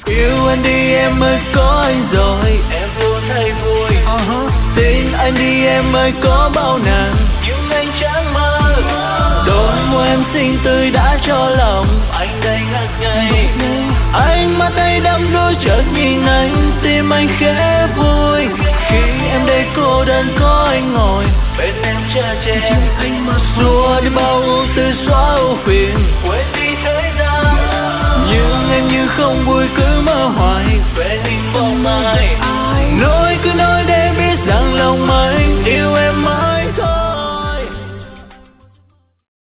Yêu anh đi em ơi có anh rồi, em luôn thấy vui. Tin anh đi em ơi có bao nàng, nhưng anh chẳng mơ. Đôi môi em xinh tươi đã cho lòng anh đây ngất ngây. Anh mắt tay đắm đuối chợt nhìn anh, tim anh khẽ vui. Khi em đây cô đơn có anh ngồi bên em chờ che. Anh mà xua đi bao ưu tư xóa ưu phiền, quên đi thời gian. Nhưng em như không vui cứ mơ hoài về hình